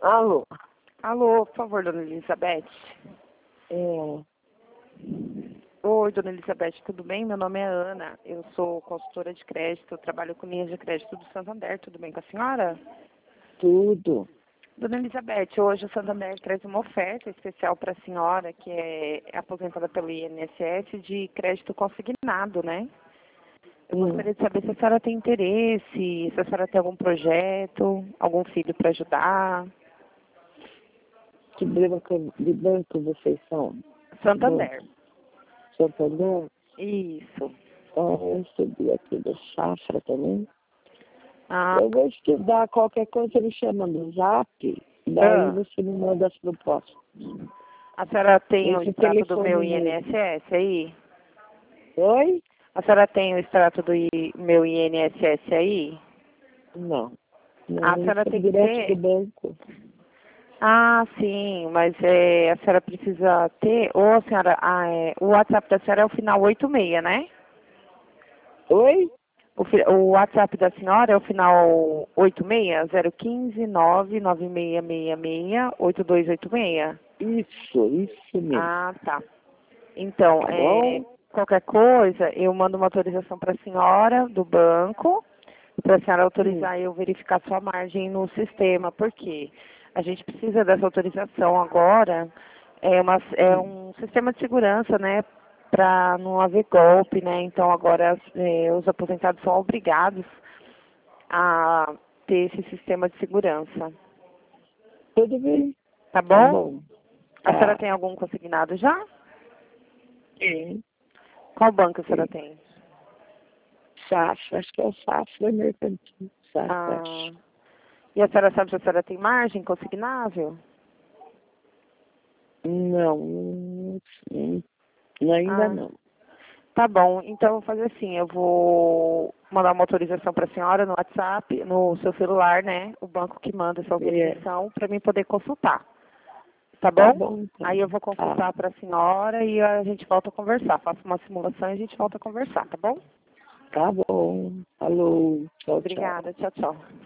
Alô? Alô, por favor, dona Elizabeth. É, Oi, dona Elizabeth, tudo bem? Meu nome é Ana, eu sou consultora de crédito, trabalho com linhas de crédito do Santander, tudo bem com a senhora? tudo. Dona Elizabeth, hoje o Santander traz uma oferta especial para a senhora, que é aposentada pelo INSS, de crédito consignado, né? Eu gostaria de saber se a senhora tem interesse, se a senhora tem algum projeto, algum filho para ajudar. Que de banco vocês são? Santander. Santander? Isso. Eu recebi aqui do Safra também. Ah, Eu vou estudar qualquer coisa, me chama no Zap, daí ah. você me manda as propostas. A senhora tem o Esse extrato do meu telefone mesmo. INSS aí? Oi? A senhora tem o extrato do meu INSS aí? Não. A Não, isso senhora é tem que direto do ter. banco. Ah, sim, mas a senhora precisa ter. Ou a senhora. O WhatsApp da senhora é o final 86, né? Oi? O WhatsApp da senhora é o final 86, 015 99666 8286. Isso mesmo. Ah, tá. Então, Tá bom? qualquer coisa, eu mando uma autorização para a senhora do banco, para a senhora Sim. autorizar eu verificar sua margem no sistema, porque a gente precisa dessa autorização agora, é um sistema de segurança, né, para não haver golpe, né, então agora os aposentados são obrigados a ter esse sistema de segurança, Tudo bem? tá Tá bom? bom. A senhora Tá. tem algum consignado já? Tem. Qual banco a senhora Tem. tem? Safra, acho que é o Safra Mercantil. Safra, Ah, acho. e a senhora sabe se a senhora tem margem consignável? Não, ainda Ah, não. tá bom. Então eu vou fazer assim, eu vou mandar uma autorização para a senhora no WhatsApp, no seu celular, né? O banco que manda essa É, autorização para mim poder consultar. Tá tá bom? bom, Aí então. eu vou Tá, consultar para a senhora e a gente volta a conversar. Faço uma simulação e a gente volta a conversar, tá bom? tá bom. Falou. Tchau, tchau. Obrigada. Tchau, tchau.